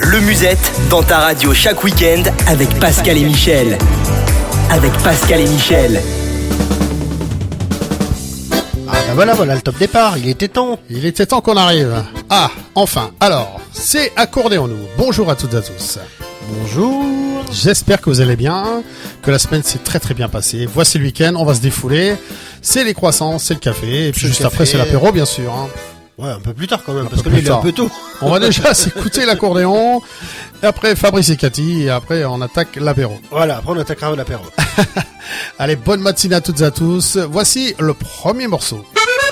Le Musette, dans ta radio chaque week-end avec Pascal et Michel. Avec Pascal et Michel. Voilà le top départ, il était temps. Il était temps qu'on arrive. Ah, enfin. Alors, c'est Accordéons-nous. Bonjour à toutes et à tous. Bonjour. J'espère que vous allez bien, que la semaine s'est très très bien passée. Voici le week-end, on va se défouler. C'est les croissants, c'est le café, et puis juste après c'est l'apéro bien sûr. Hein. Ouais, un peu plus tard quand même, parce que là il est un peu tôt. On va déjà s'écouter l'accordéon, et après Fabrice et Cathy, et après on attaque l'apéro. Voilà, après on attaquera l'apéro. Allez, bonne matinée à toutes et à tous. Voici le premier morceau.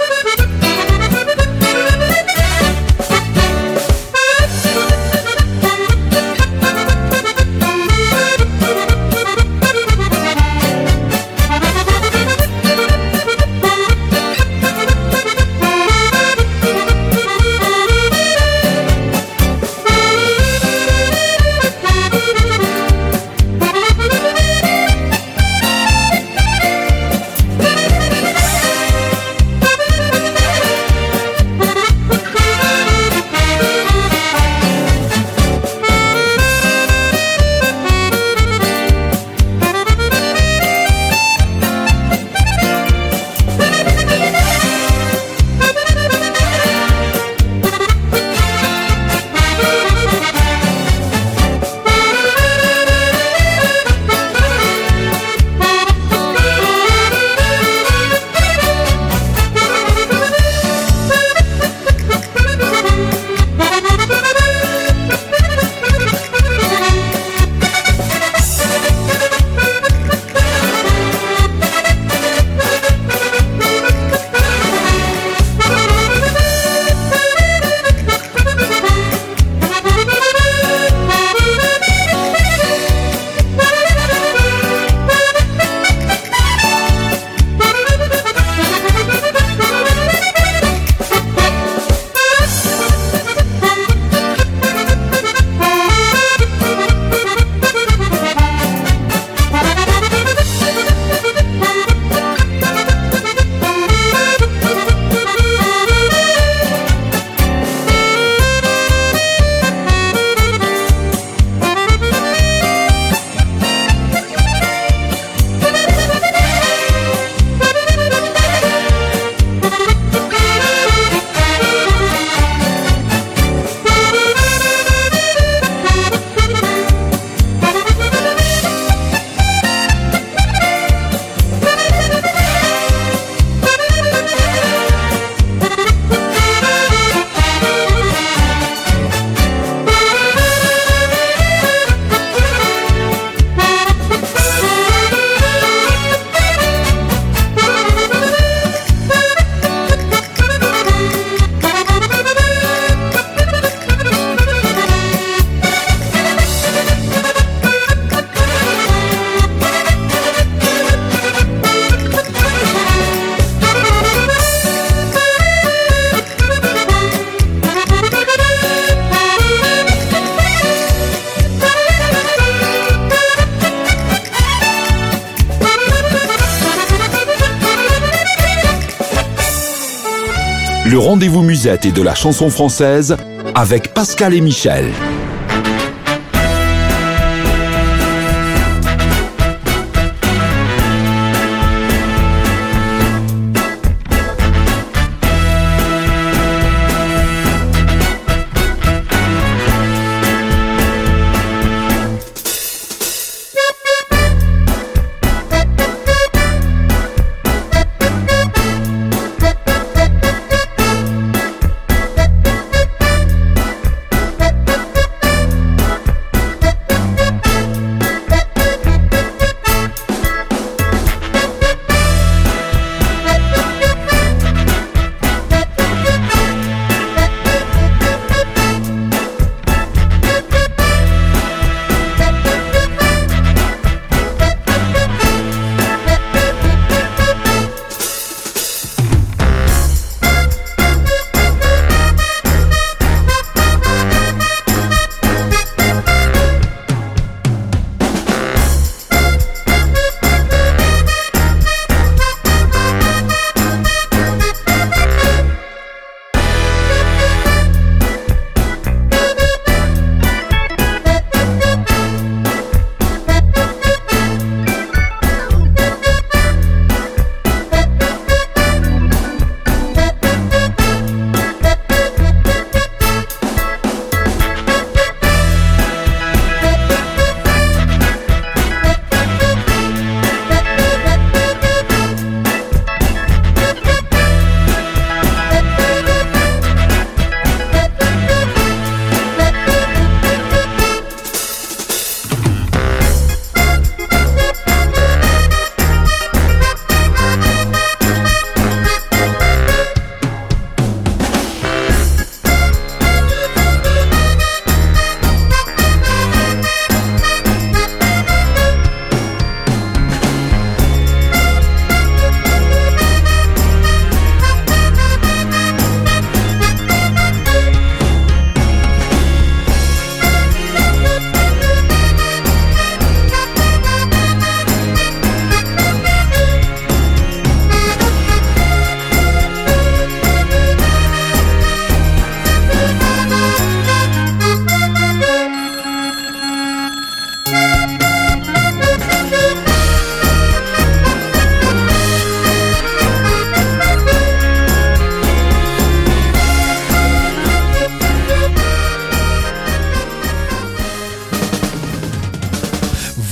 Le rendez-vous musette et de la chanson française avec Pascal et Michel.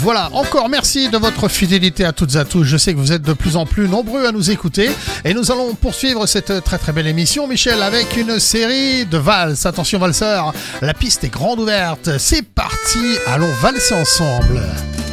Voilà, encore merci de votre fidélité à toutes et à tous. Je sais que vous êtes de plus en plus nombreux à nous écouter. Et nous allons poursuivre cette très très belle émission, Michel, avec une série de valses. Attention valseurs, la piste est grande ouverte. C'est parti, allons valser ensemble.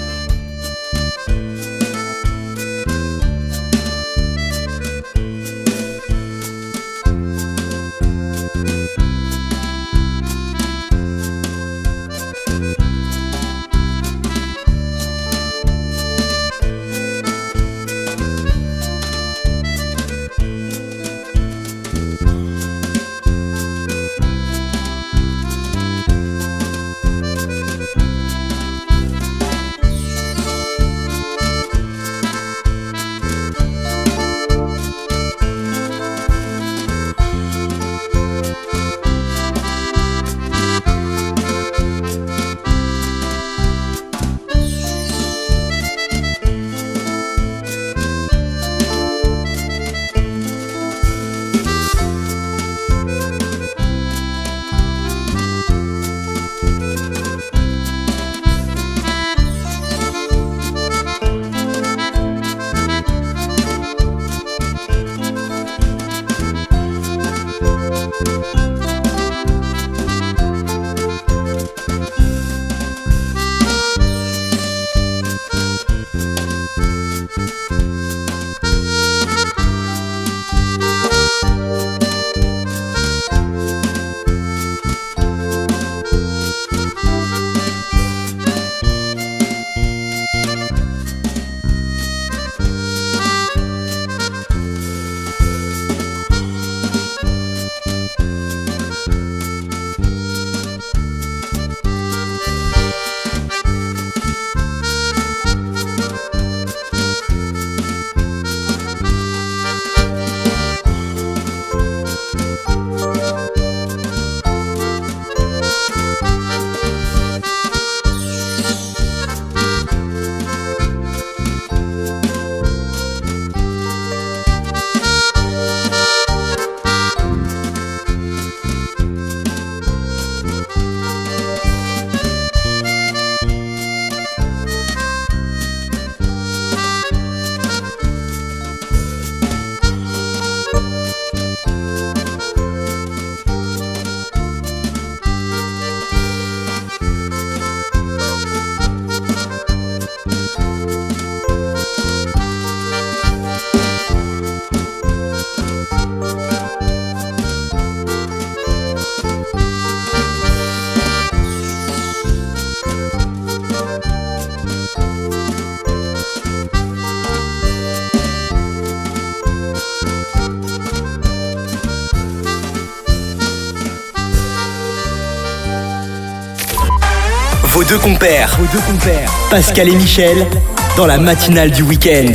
Vos deux compères, Pascal et Michel, dans la matinale du week-end.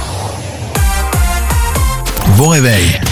Bon réveil.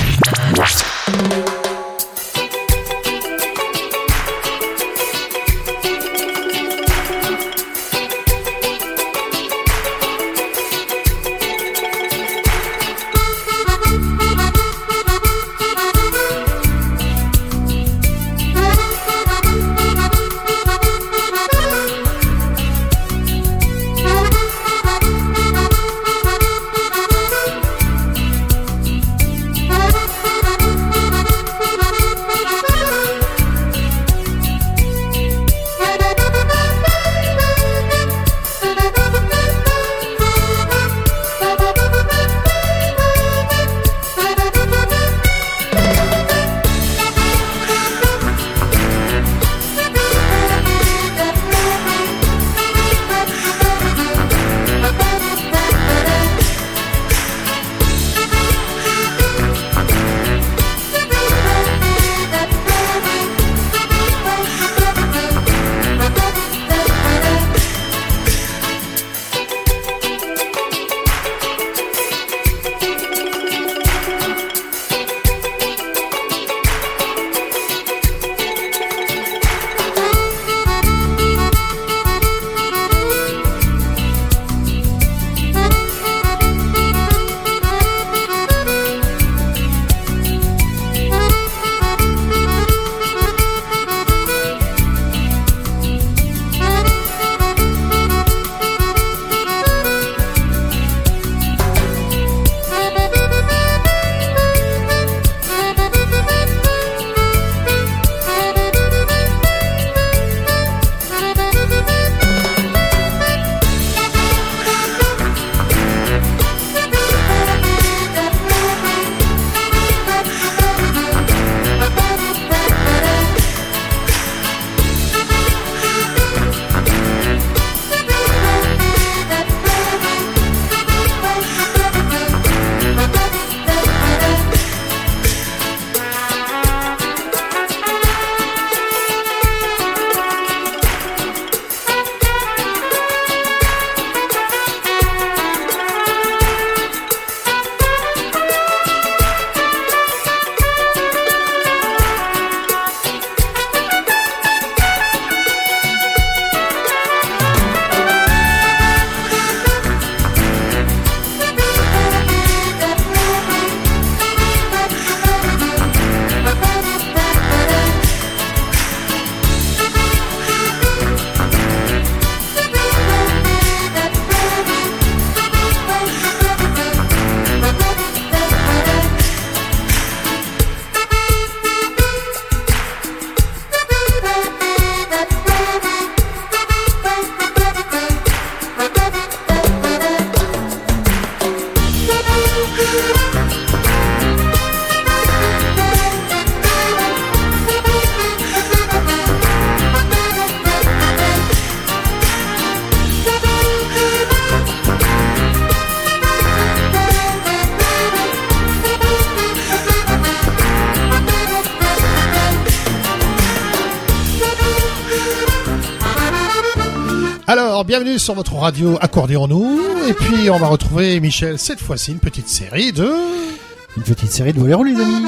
Alors, bienvenue sur votre radio Accordéon-nous. Et puis, on va retrouver Michel, cette fois-ci, une petite série de boléros, les amis.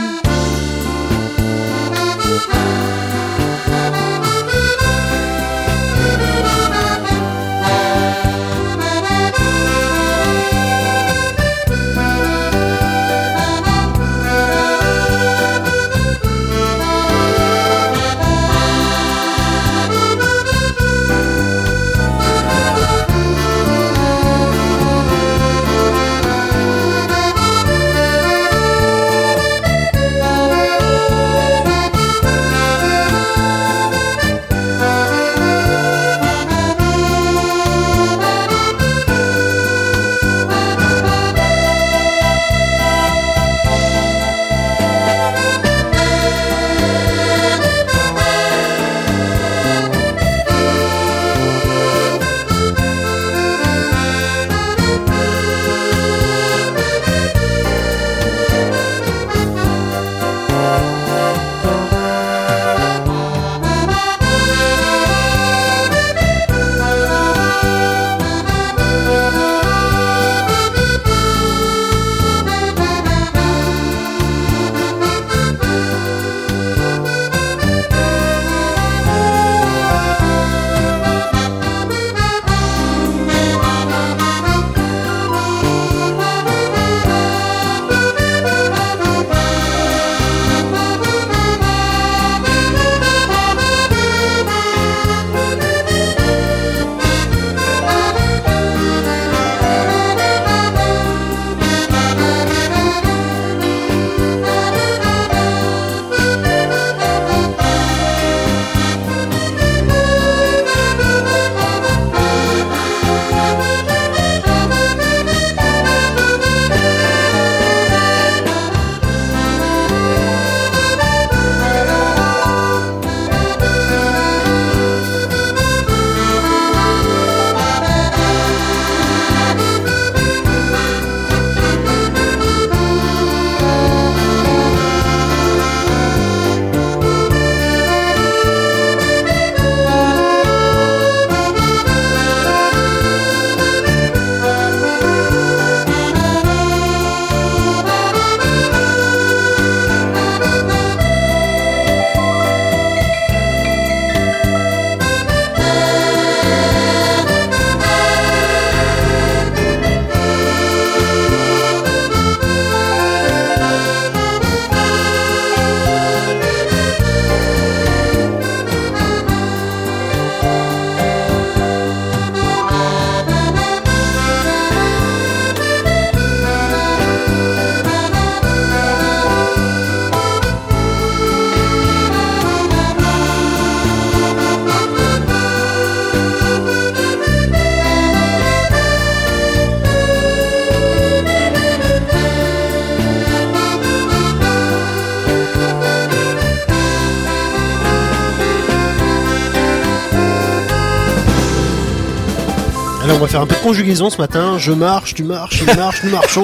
Alors on va faire un peu de conjugaison ce matin. Je marche, tu marches, il marche, nous marchons.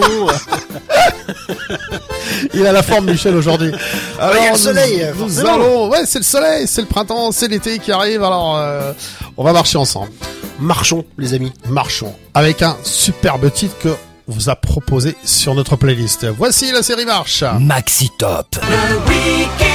Il a la forme, Michel, aujourd'hui. Alors, il y a le soleil, forcément. Ouais, c'est le soleil, c'est le printemps, c'est l'été qui arrive. Alors, on va marcher ensemble. Marchons, les amis. Marchons. Avec un superbe titre que on vous a proposé sur notre playlist. Voici la série Marche. Maxi Top. Le week-end.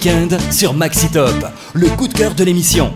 Weekend sur Maxi Top, le coup de cœur de l'émission.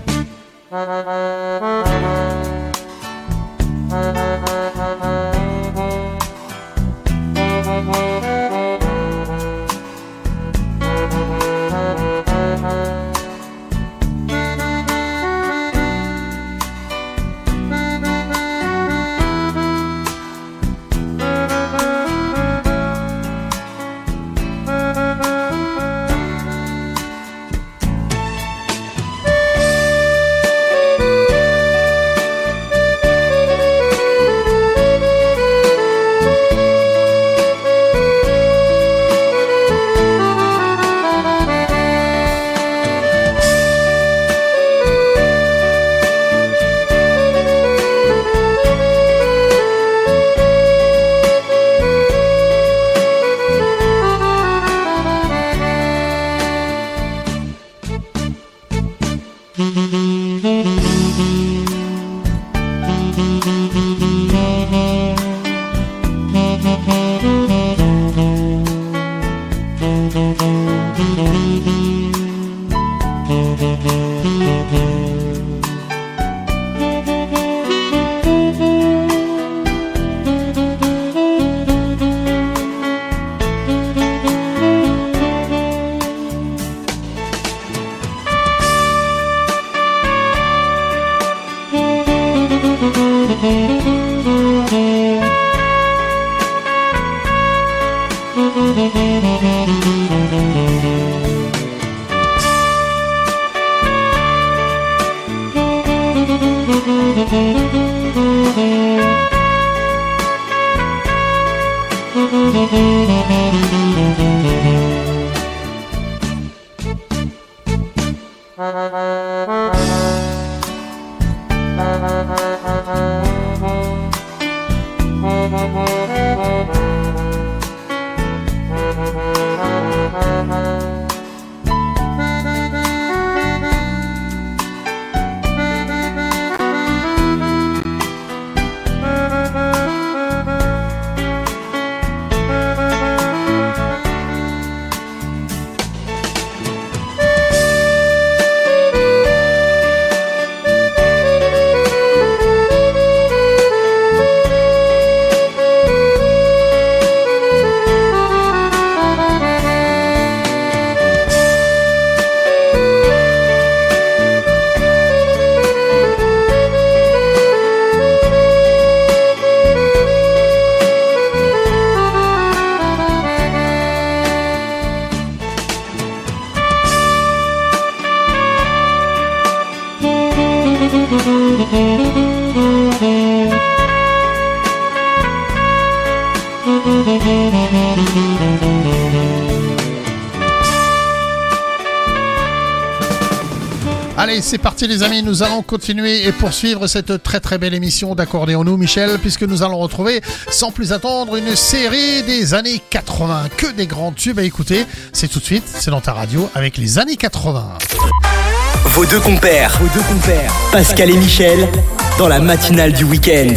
Allez, c'est parti les amis, nous allons continuer et poursuivre cette très très belle émission d'Accordéons-nous, Michel, puisque nous allons retrouver sans plus attendre une série des années 80, que des grands tubes à écouter. C'est tout de suite, c'est dans ta radio avec les années 80. Vos deux compères, Pascal et Michel, dans la matinale du week-end.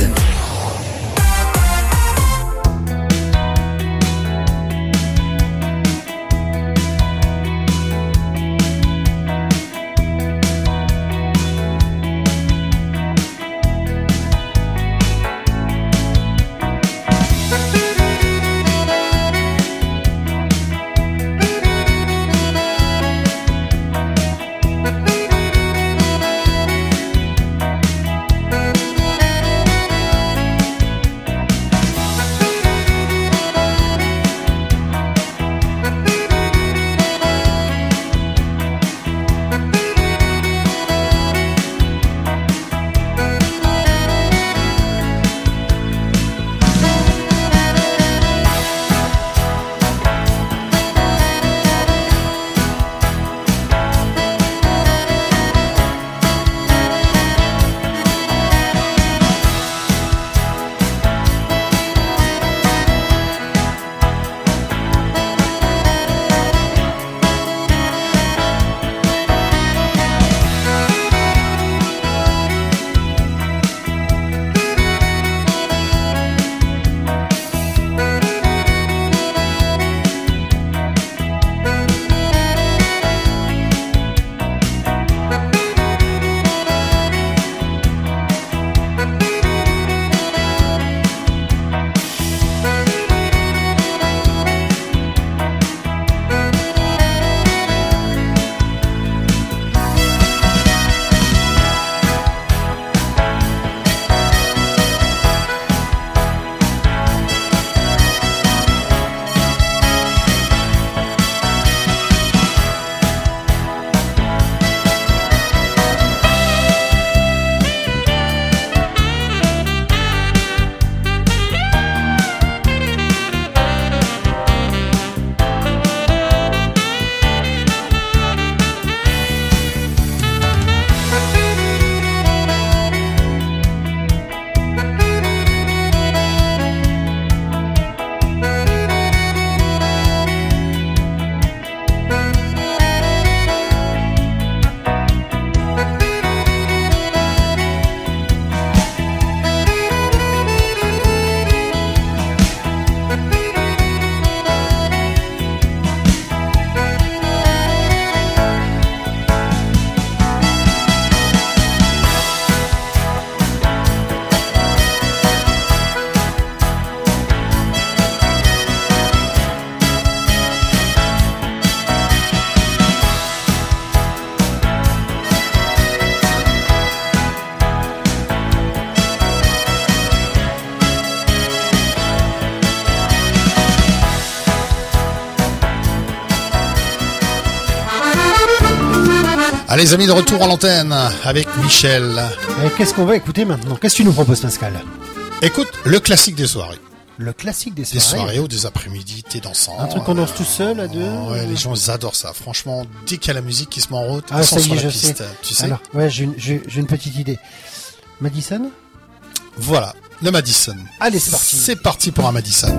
Allez les amis, de retour à l'antenne avec Michel. Et qu'est-ce qu'on va écouter maintenant? Qu'est-ce que tu nous proposes, Pascal? Écoute, le classique des soirées. Le classique des Des soirées. soirées ou des après-midi, t'es dansant. Un truc qu'on danse tout seul à deux. Ouais, les gens ils adorent ça. Franchement, dès qu'il y a la musique qui se met en route, Ah, ils sont ça y sur est, la je piste. sais. Tu sais. Alors, ouais, j'ai une petite idée. Madison? Voilà, le Madison. Allez, c'est parti. C'est parti pour un Madison.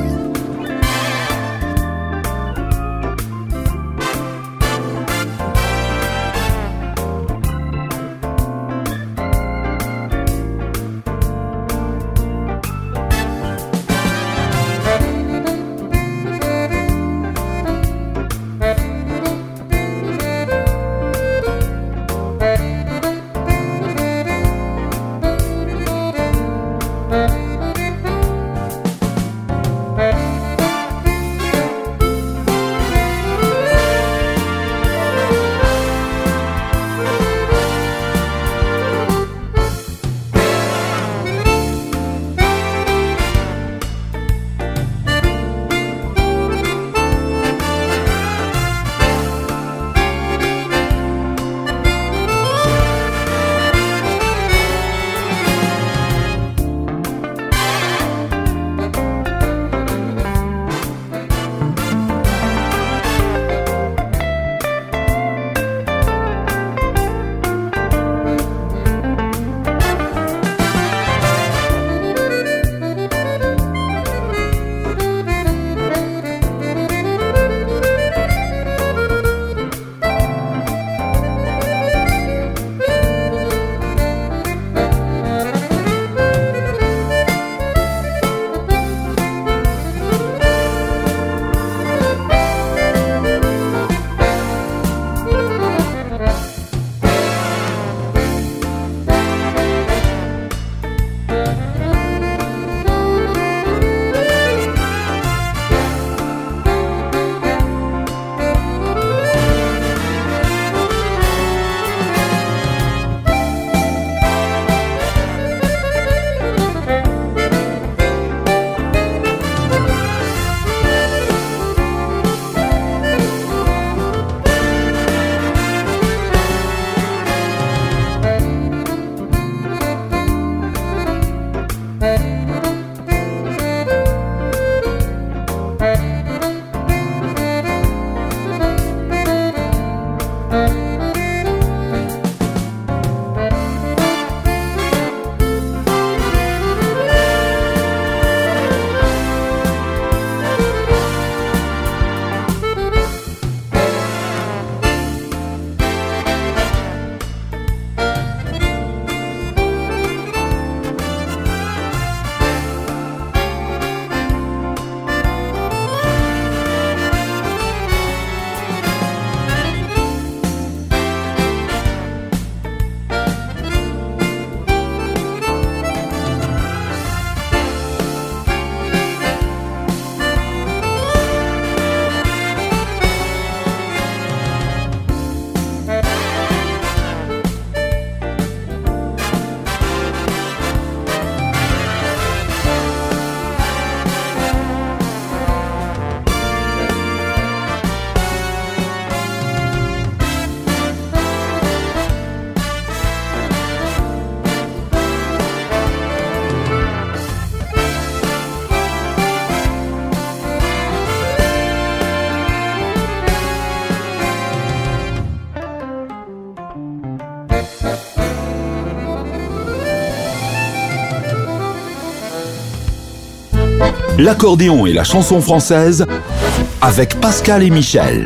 L'accordéon et la chanson française avec Pascal et Michel.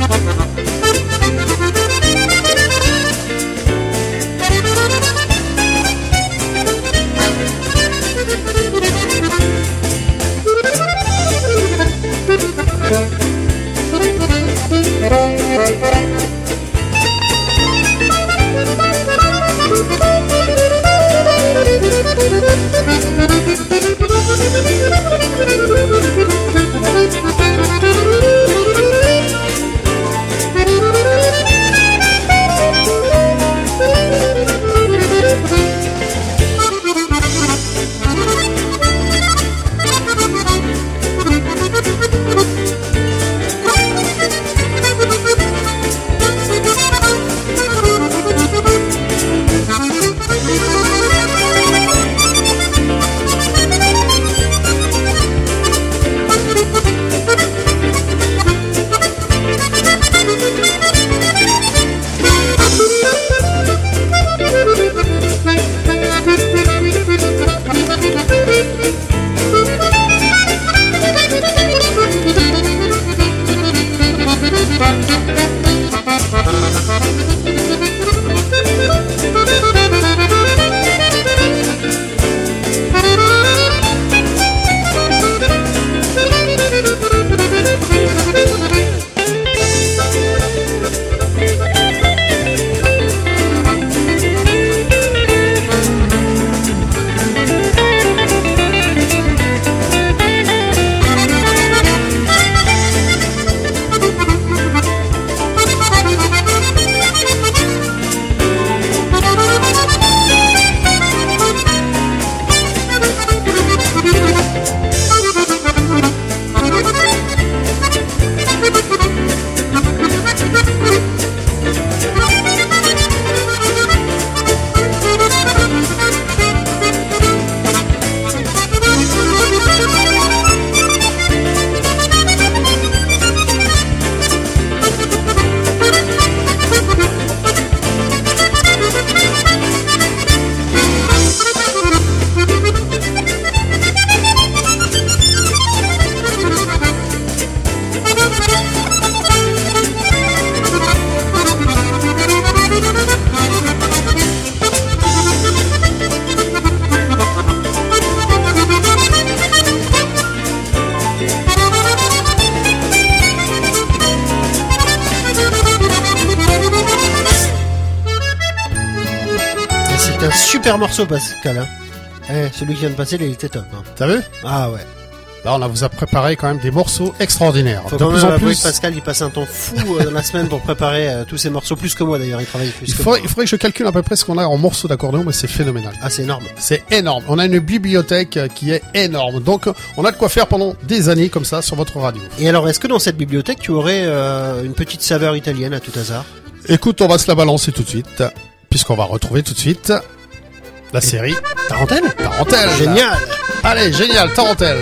Thank super morceau, Pascal. Hein. Celui qui vient de passer, il était top. Hein. T'as vu? Ah ouais. Là, on vous a préparé quand même des morceaux extraordinaires. Faut de quand plus même en avouer plus. que Pascal, il passe un temps fou dans la semaine pour préparer tous ces morceaux, plus que moi d'ailleurs, il travaille plus que moi. Il faudrait que je calcule à peu près ce qu'on a en morceaux d'accordéon, mais c'est phénoménal. Ah, c'est énorme. C'est énorme. On a une bibliothèque qui est énorme. Donc, on a de quoi faire pendant des années comme ça sur votre radio. Et alors, est-ce que dans cette bibliothèque, tu aurais une petite saveur italienne à tout hasard? Écoute, on va se la balancer tout de suite, puisqu'on va retrouver tout de suite la série Tarentelle. Tarentelle. Génial. Allez, génial, Tarentelle.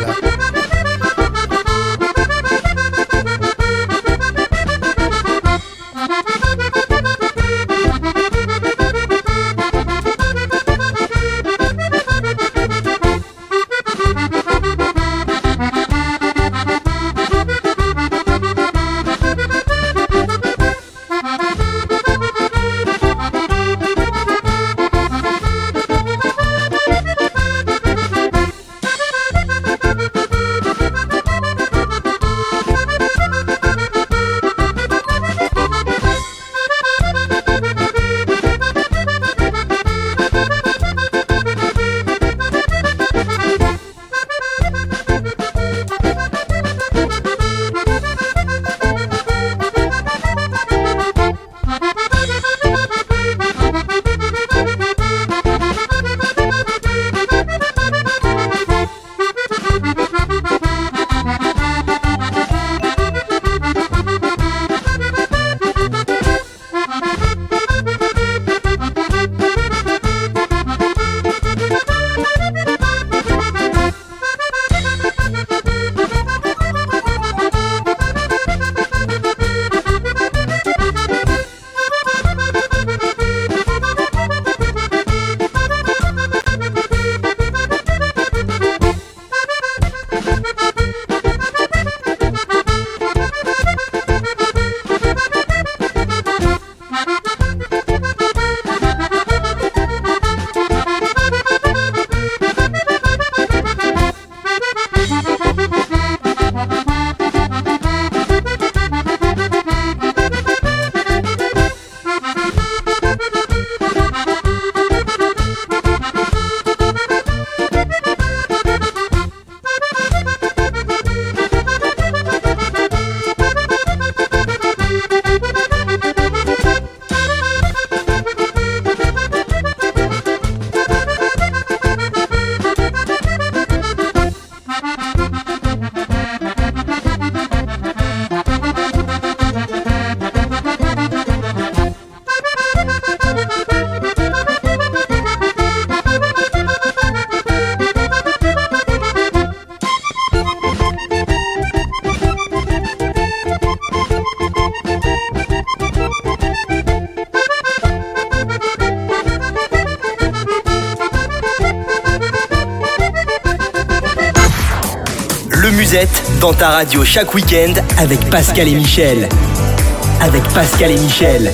Musette dans ta radio chaque week-end avec Pascal et Michel. Avec Pascal et Michel.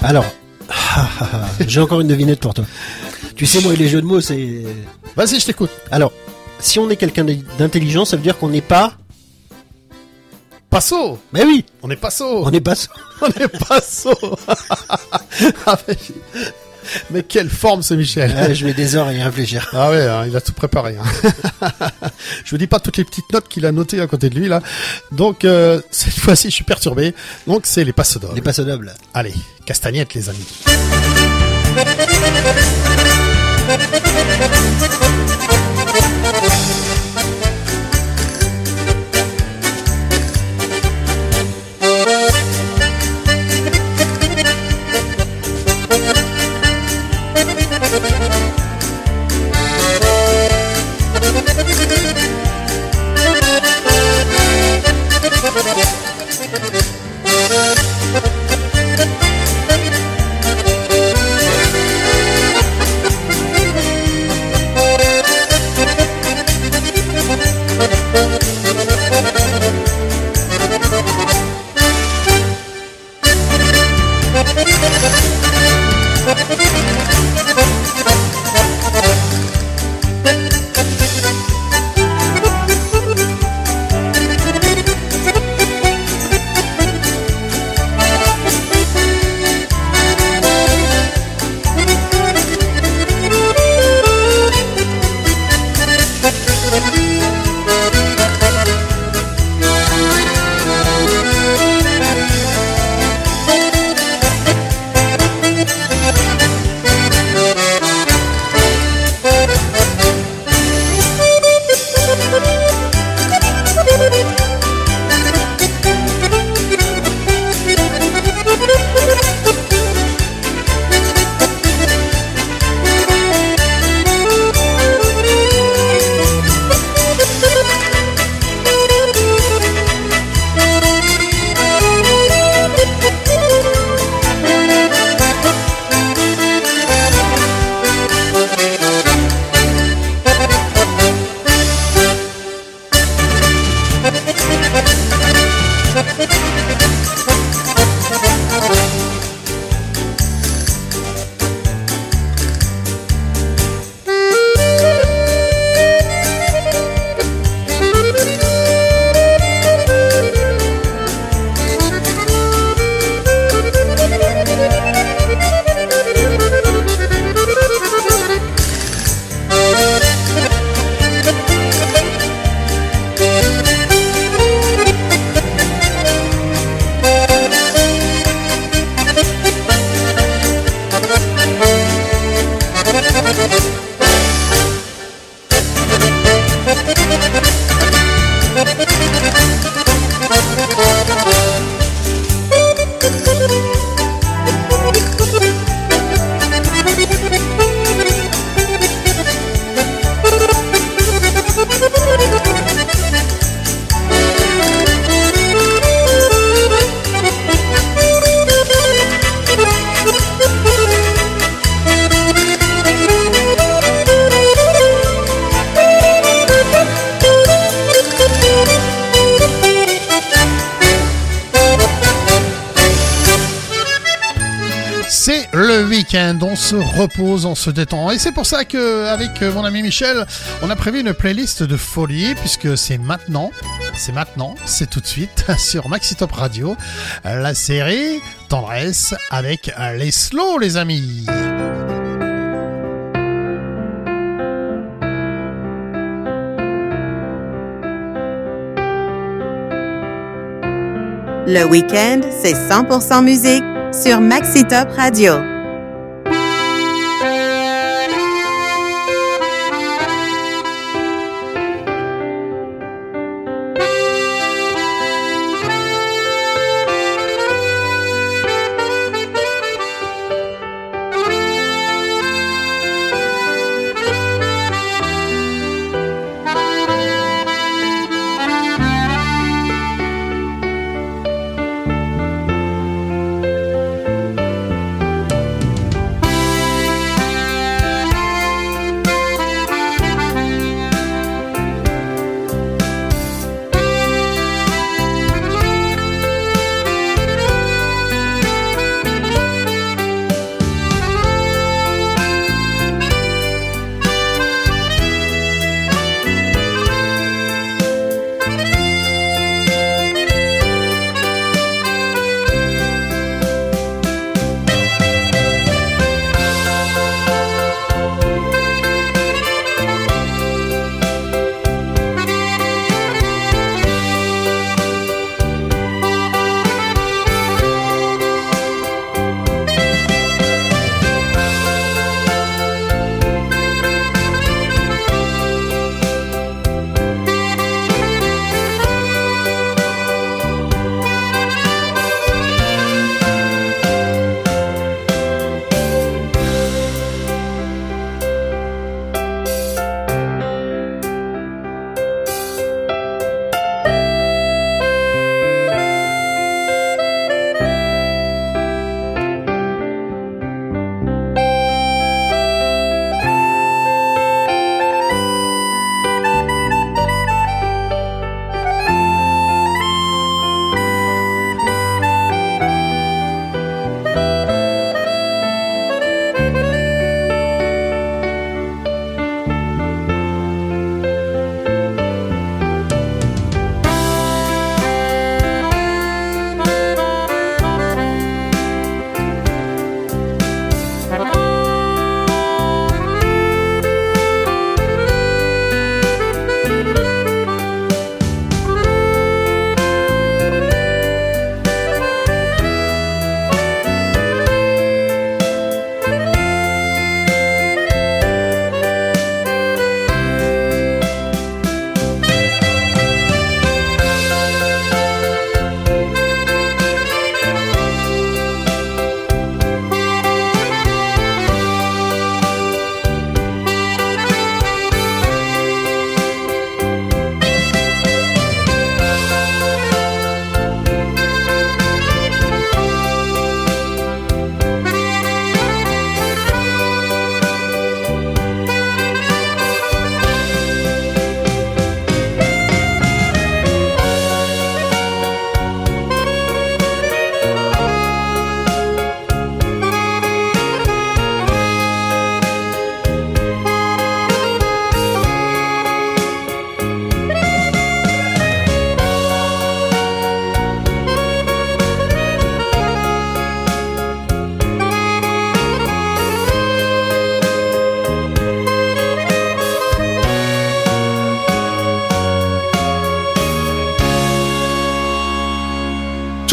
Alors, j'ai encore une devinette pour toi. Tu sais, moi, les jeux de mots, c'est... Vas-y, je t'écoute. Alors, si on est quelqu'un d'intelligent, ça veut dire qu'on n'est pas... Pas sot. Mais oui, On n'est pas sot. on n'est pas... On n'est pas sot. Mais quelle forme ce Michel. Ouais, je mets des heures à y réfléchir. Ah ouais, hein, il a tout préparé. Hein. Je vous dis pas toutes les petites notes qu'il a notées à côté de lui là. Donc cette fois-ci, je suis perturbé. Donc c'est les passedobles. Les passedobles. Allez, castagnette les amis. On se repose, on se détend. Et c'est pour ça que, avec mon ami Michel, on a prévu une playlist de folie, puisque c'est maintenant, c'est tout de suite, sur Maxi Top Radio, la série Tendresse avec les slow, les amis. Le week-end, c'est 100% musique sur Maxi Top Radio.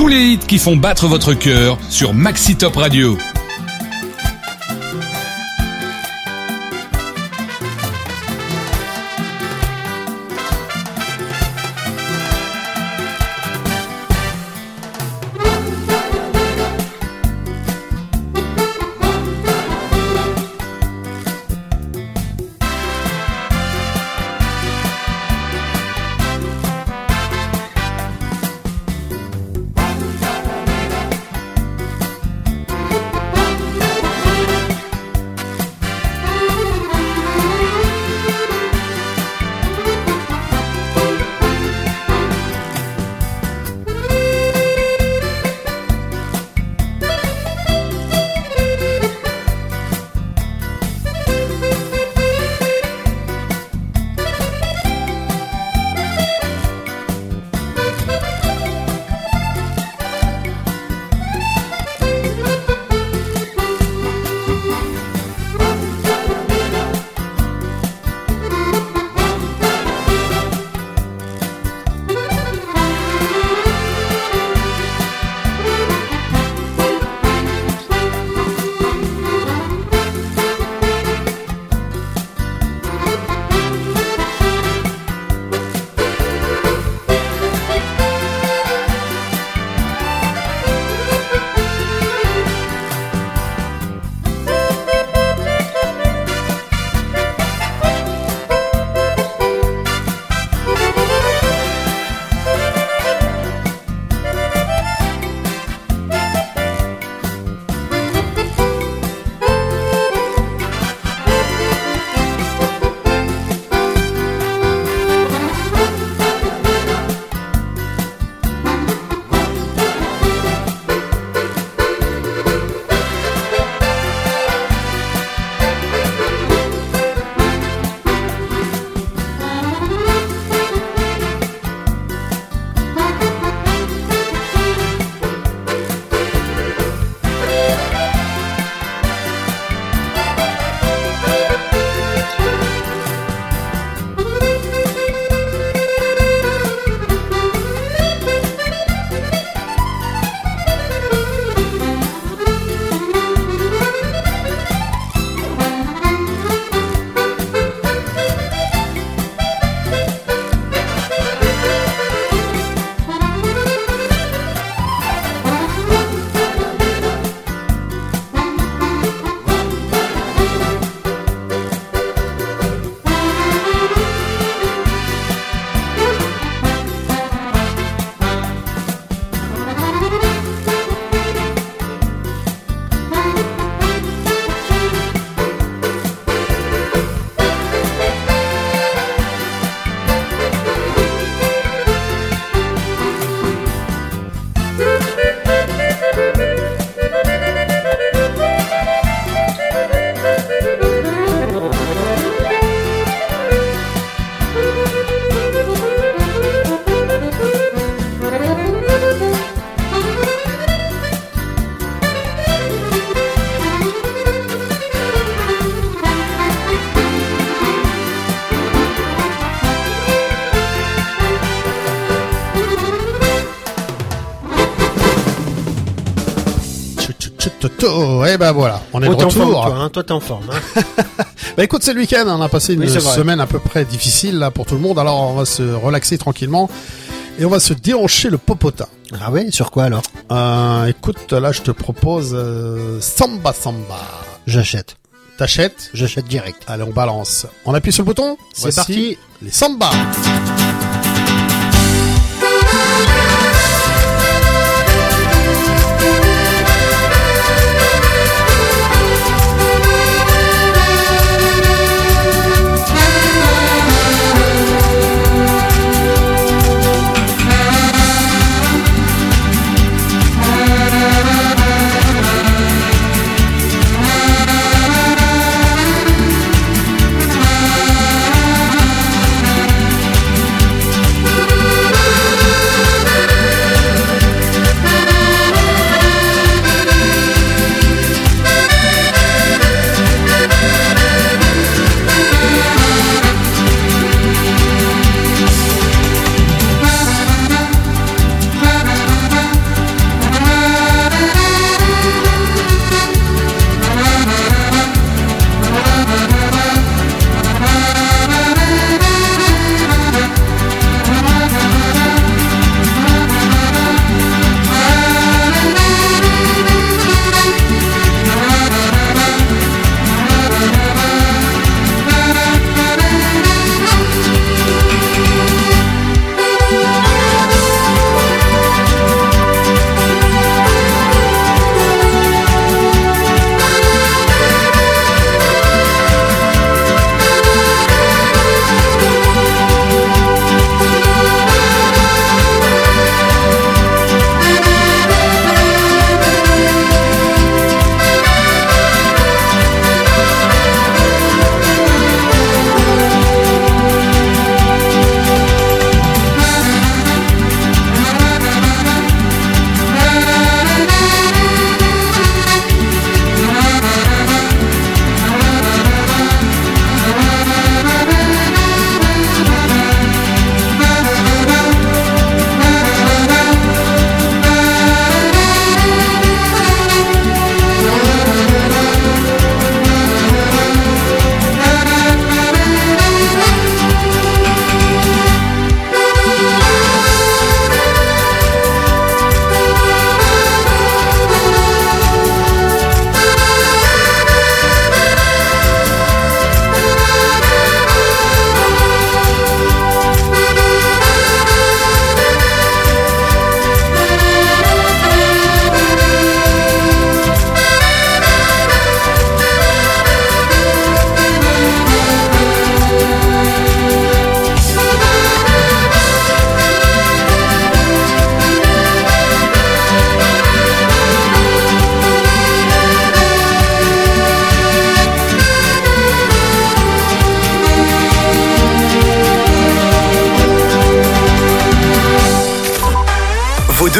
tous les hits qui font battre votre cœur sur Maxi Top Radio. Et ben voilà, on est de Toi, t'es en retour. forme, toi, hein. Toi, t'es en forme. Hein. Bah écoute, c'est le week-end, on a passé une Oui, c'est vrai. semaine à peu près difficile là pour tout le monde, alors on va se relaxer tranquillement et on va se déhancher le popotin. Ah ouais, sur quoi alors? Écoute, là je te propose Samba Samba. J'achète. T'achètes? J'achète direct. Allez, on balance. On appuie sur le bouton? C'est parti. Les Samba.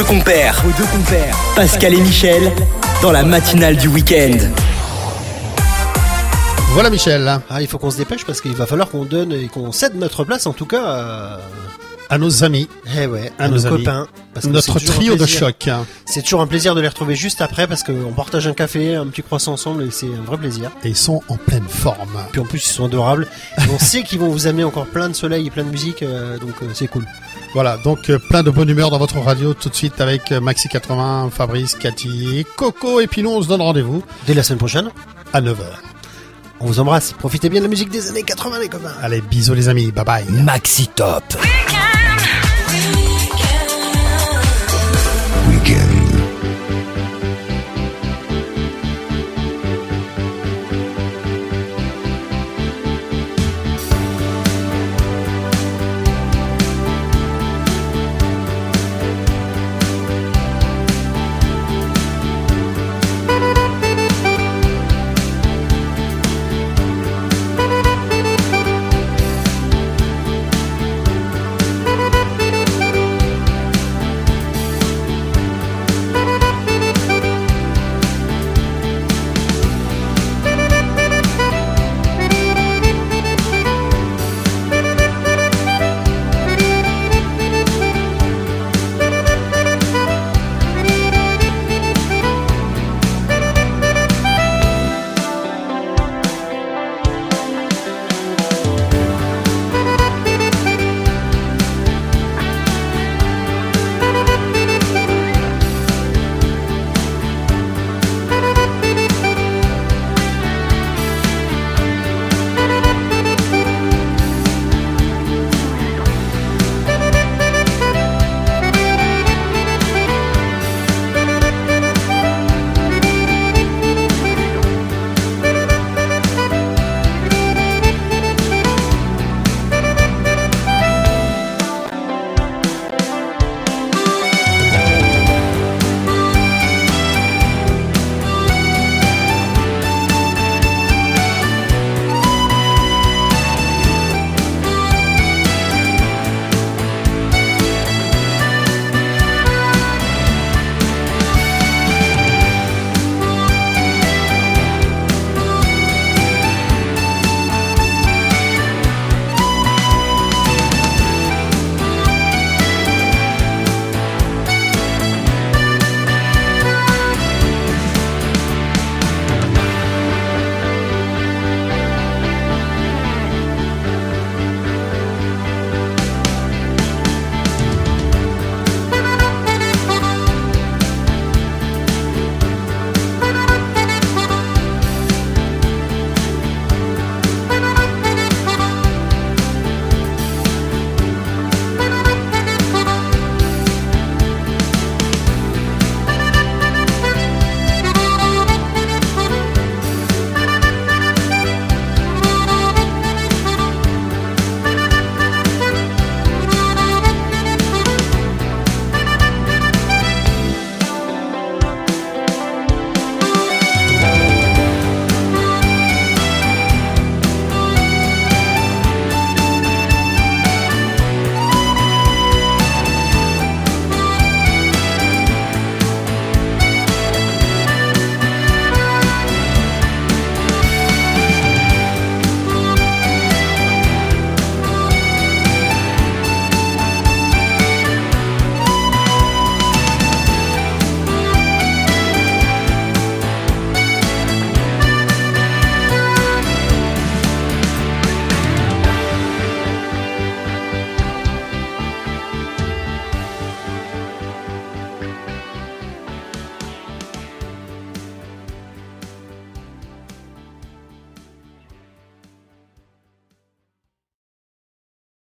compères, Pascal et Michel, dans la matinale du week-end. Voilà Michel, Ah, il faut qu'on se dépêche parce qu'il va falloir qu'on donne et qu'on cède notre place, en tout cas, à nos amis, à nos copains. Parce que notre c'est toujours trio un de plaisir. choc. C'est toujours un plaisir de les retrouver juste après parce qu'on partage un café, un petit croissant ensemble et c'est un vrai plaisir. Et ils sont en pleine forme. Puis en plus, ils sont adorables. Et on sait qu'ils vont vous amener encore plein de soleil et plein de musique, donc c'est cool. Voilà, donc plein de bonne humeur dans votre radio tout de suite avec Maxi 80, Fabrice, Cathy et Coco. Et puis nous, on se donne rendez-vous Dès la semaine prochaine, à 9h. on vous embrasse. Profitez bien de la musique des années 80, les copains. Allez, bisous les amis, bye bye. Maxi Top.